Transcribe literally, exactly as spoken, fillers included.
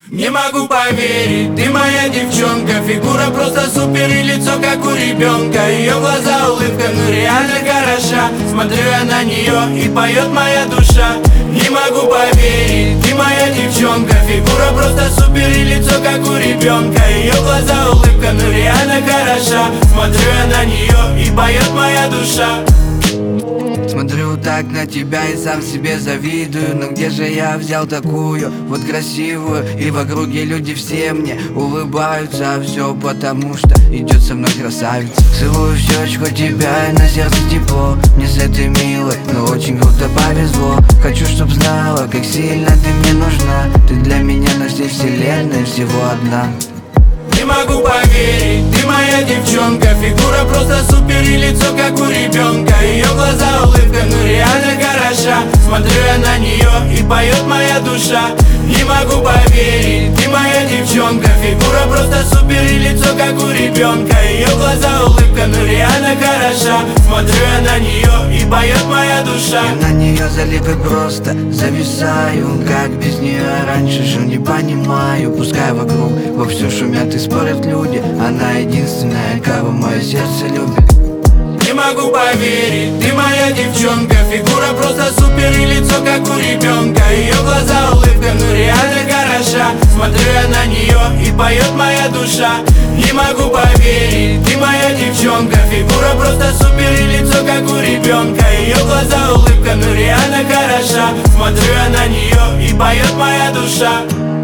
Не могу поверить, ты моя девчонка. Фигура просто супер и лицо как у ребенка. Ее глаза улыбка, ну реально хороша. Смотрю я на нее и поет моя душа. Не могу поверить, ты моя девчонка. Фигура просто супер и лицо как у ребенка. Ее глаза улыбка, ну реально хороша. Смотрю я на нее и поет моя душа. Смотрю так на тебя и сам себе завидую. Но где же я взял такую вот красивую? И в округе люди все мне улыбаются. А все потому что идет со мной красавица. Целую в щечку тебя и на сердце тепло. Мне с этой милой, но очень круто повезло. Хочу, чтоб знала, как сильно ты мне нужна. Ты для меня на всей вселенной всего одна. Не могу поверить, ты моя девчонка. Фигура просто супер и лицо как у ребенка. Ее глаза улыбка, ну реально хороша. Смотрю я на нее и поет моя душа. Не могу поверить, ты моя девчонка. Фигура просто супер и лицо как у ребенка. Ее глаза улыбка, ну реально хороша. Смотрю я на нее и поет моя душа. Я на нее залип и просто зависаю. Как без нее раньше жил, не понимаю. Пускай вокруг вовсю шумят и спорят люди. Она единственная, кого мое сердце любит. Не могу поверить, ты моя девчонка. Фигура просто супер и лицо как у ребенка. Ее глаза улыбка, ну реально хороша. Смотрю я на нее и поет моя душа. Не могу поверить, ты моя девчонка. Фигура просто супер и лицо как у ребенка. Ее глаза улыбка, ну реально хороша. Смотрю я на нее и поет моя душа.